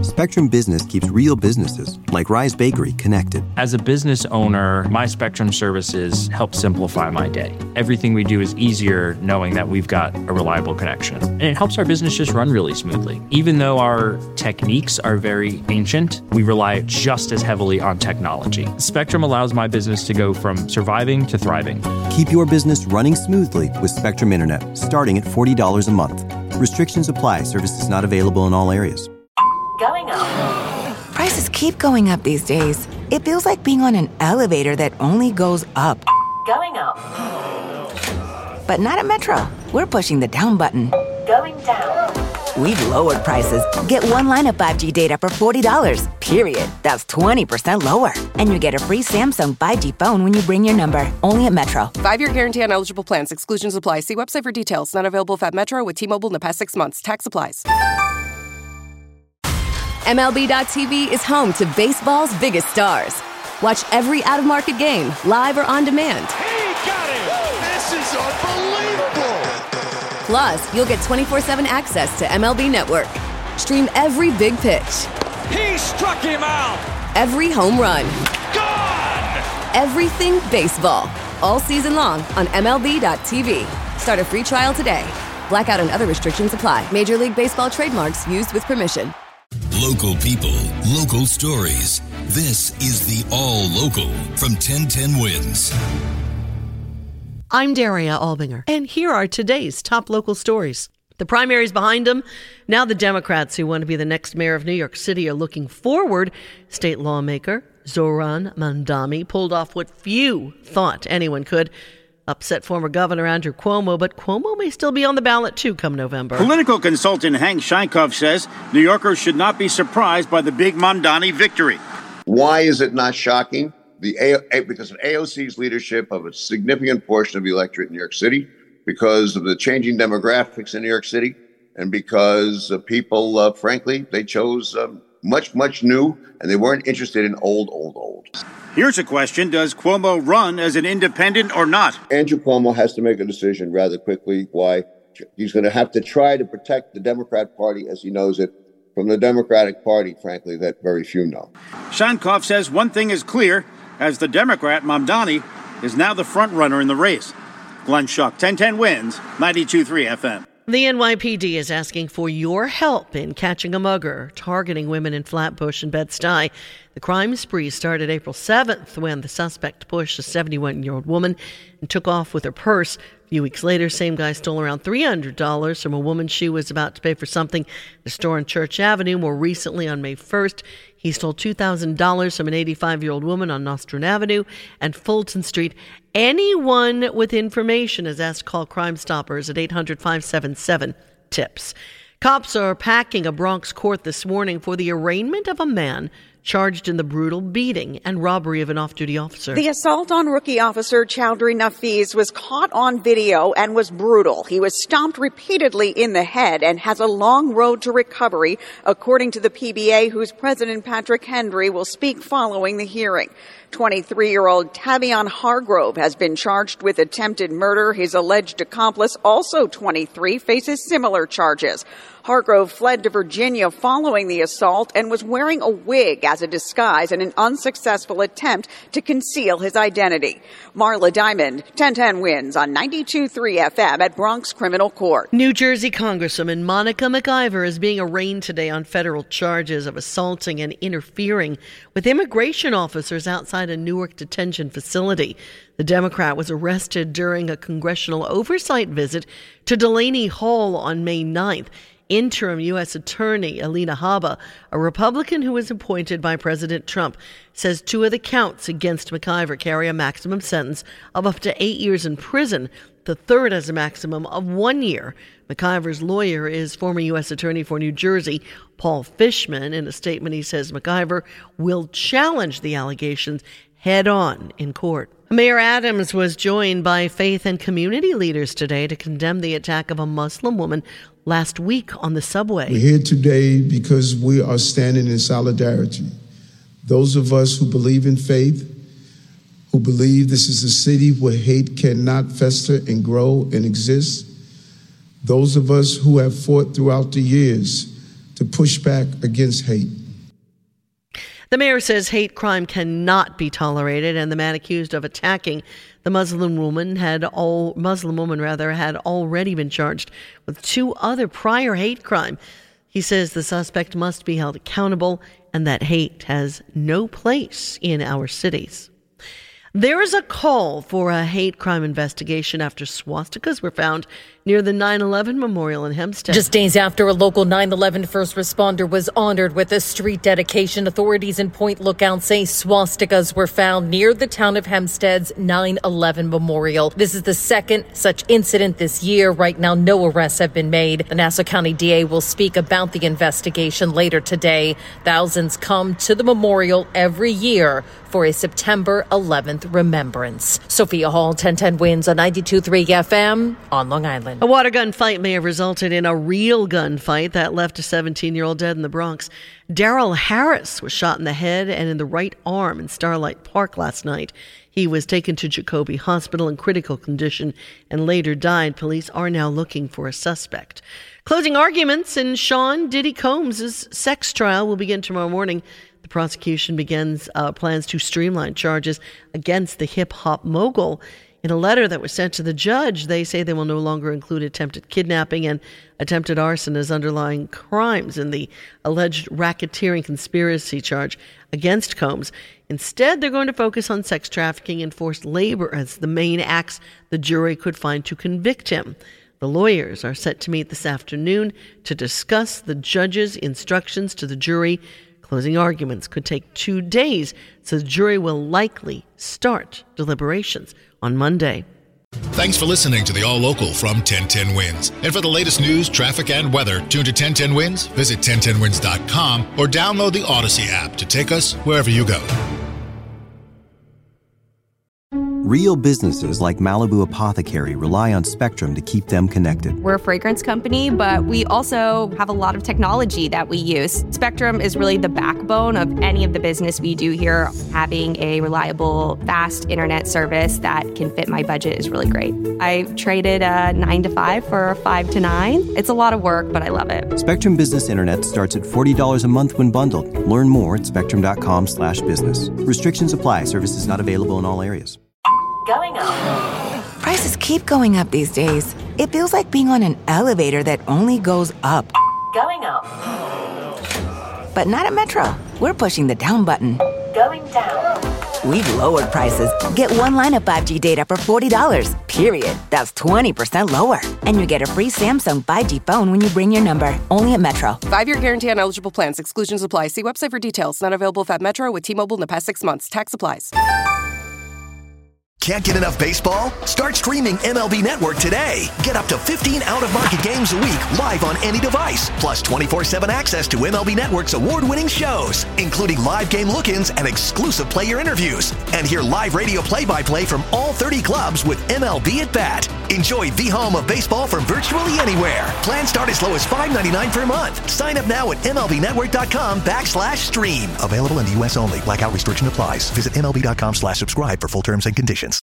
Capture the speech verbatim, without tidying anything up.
Spectrum Business keeps real businesses, like Rise Bakery, connected. As a business owner, my Spectrum services help simplify my day. Everything we do is easier knowing that we've got a reliable connection. And it helps our business just run really smoothly. Even though our techniques are very ancient, we rely just as heavily on technology. Spectrum allows my business to go from surviving to thriving. Keep your business running smoothly with Spectrum Internet, starting at forty dollars a month. Restrictions apply. Services not available in all areas. Going up. Prices keep going up these days. It feels like being on an elevator that only goes up. Going up. But not at Metro. We're pushing the down button. Going down. We've lowered prices. Get one line of five G data for forty dollars, period. That's twenty percent lower. And you get a free Samsung five G phone when you bring your number. Only at Metro. Five-year guarantee on eligible plans. Exclusions apply. See website for details. Not available if at Metro with T-Mobile in the past six months. Tax applies. M L B dot T V is home to baseball's biggest stars. Watch every out-of-market game, live or on demand. He got it! This is unbelievable! Plus, you'll get twenty-four seven access to M L B Network. Stream every big pitch. He struck him out! Every home run. Gone! Everything baseball. All season long on M L B dot T V. Start a free trial today. Blackout and other restrictions apply. Major League Baseball trademarks used with permission. Local people, local stories. This is the All Local from ten ten Wins. I'm Daria Albinger, and here are today's top local stories. The primaries behind them. Now the Democrats who want to be the next mayor of New York City are looking forward. State lawmaker Zohran Mamdani pulled off what few thought anyone could. Upset former Governor Andrew Cuomo, but Cuomo may still be on the ballot too come November. Political consultant Hank Sheinkopf says New Yorkers should not be surprised by the big Mamdani victory. Why is it not shocking? The A- because of A O C's leadership of a significant portion of the electorate in New York City, because of the changing demographics in New York City, and because uh, people, uh, frankly, they chose um, much, much new, and they weren't interested in old, old, old. Here's a question. Does Cuomo run as an independent or not? Andrew Cuomo has to make a decision rather quickly. Why? He's going to have to try to protect the Democrat Party as he knows it from the Democratic Party, frankly, that very few know. Sheinkopf says one thing is clear, as the Democrat, Mamdani, is now the front runner in the race. Glenn Schuck, ten ten Wins, ninety-two point three F M. The N Y P D is asking for your help in catching a mugger targeting women in Flatbush and Bed-Stuy. The crime spree started April seventh when the suspect pushed a seventy-one-year-old woman and took off with her purse. A few weeks later, same guy stole around three hundred dollars from a woman she was about to pay for something at a store on Church Avenue. More recently, on May first, he stole two thousand dollars from an eighty-five-year-old woman on Nostrand Avenue and Fulton Street. Anyone with information is asked to call Crime Stoppers at eight hundred, five seven seven, TIPS. Cops are packing a Bronx court this morning for the arraignment of a man charged in the brutal beating and robbery of an off-duty officer. The assault on rookie officer Chowdhury Nafeez was caught on video and was brutal. He was stomped repeatedly in the head and has a long road to recovery, according to the P B A, whose president Patrick Henry will speak following the hearing. twenty-three-year-old Tavion Hargrove has been charged with attempted murder. His alleged accomplice, also twenty-three, faces similar charges. Hargrove fled to Virginia following the assault and was wearing a wig as a disguise in an unsuccessful attempt to conceal his identity. Marla Diamond, ten ten Wins on ninety-two point three F M at Bronx Criminal Court. New Jersey Congresswoman Monica McIver is being arraigned today on federal charges of assaulting and interfering with immigration officers outside a Newark detention facility. The Democrat was arrested during a congressional oversight visit to Delaney Hall on May ninth. Interim U S Attorney Alina Habba, a Republican who was appointed by President Trump, says two of the counts against McIver carry a maximum sentence of up to eight years in prison. The third has a maximum of one year. McIver's lawyer is former U S Attorney for New Jersey, Paul Fishman. In a statement, he says McIver will challenge the allegations head on in court. Mayor Adams was joined by faith and community leaders today to condemn the attack of a Muslim woman last week on the subway. We're here today because we are standing in solidarity. Those of us who believe in faith, who believe this is a city where hate cannot fester and grow and exist. Those of us who have fought throughout the years to push back against hate. The mayor says hate crime cannot be tolerated, and the man accused of attacking the Muslim woman had all Muslim woman rather had already been charged with two other prior hate crime. He says the suspect must be held accountable and that hate has no place in our cities. There is a call for a hate crime investigation after swastikas were found near the nine eleven memorial in Hempstead. Just days after a local nine eleven first responder was honored with a street dedication, authorities in Point Lookout say swastikas were found near the town of Hempstead's nine eleven memorial. This is the second such incident this year. Right now, no arrests have been made. The Nassau County D A will speak about the investigation later today. Thousands come to the memorial every year for a September eleventh remembrance. Sophia Hall, ten ten Wins on ninety-two point three F M on Long Island. A water gun fight may have resulted in a real gunfight that left a seventeen-year-old dead in the Bronx. Daryl Harris was shot in the head and in the right arm in Starlight Park last night. He was taken to Jacoby Hospital in critical condition and later died. Police are now looking for a suspect. Closing arguments in Sean Diddy Combs' sex trial will begin tomorrow morning. The prosecution begins uh, plans to streamline charges against the hip-hop mogul. In a letter that was sent to the judge, they say they will no longer include attempted kidnapping and attempted arson as underlying crimes in the alleged racketeering conspiracy charge against Combs. Instead, they're going to focus on sex trafficking and forced labor as the main acts the jury could find to convict him. The lawyers are set to meet this afternoon to discuss the judge's instructions to the jury. Closing arguments could take two days, so the jury will likely start deliberations on Monday. Thanks for listening to the All Local from ten ten Wins. And for the latest news, traffic, and weather, tune to ten ten Wins, visit ten ten wins dot com, or download the Odyssey app to take us wherever you go. Real businesses like Malibu Apothecary rely on Spectrum to keep them connected. We're a fragrance company, but we also have a lot of technology that we use. Spectrum is really the backbone of any of the business we do here. Having a reliable, fast internet service that can fit my budget is really great. I traded a nine to five for a five to nine. It's a lot of work, but I love it. Spectrum Business Internet starts at forty dollars a month when bundled. Learn more at spectrum.com slash business. Restrictions apply. Services not available in all areas. Going up. Prices keep going up these days. It feels like being on an elevator that only goes up. Going up. But not at Metro. We're pushing the down button. Going down. We've lowered prices. Get one line of five G data for forty dollars, period. That's twenty percent lower. And you get a free Samsung five G phone when you bring your number. Only at Metro. Five-year guarantee on eligible plans. Exclusions apply. See website for details. Not available if at Metro with T-Mobile in the past six months. Tax applies. Can't get enough baseball? Start streaming M L B Network today. Get up to fifteen out-of-market games a week live on any device, plus twenty-four seven access to M L B Network's award-winning shows, including live game look-ins and exclusive player interviews. And hear live radio play-by-play from all thirty clubs with M L B at Bat. Enjoy the home of baseball from virtually anywhere. Plans start as low as five ninety-nine per month. Sign up now at MLBnetwork.com backslash stream. Available in the U S only. Blackout restriction applies. Visit MLB.com slash subscribe for full terms and conditions.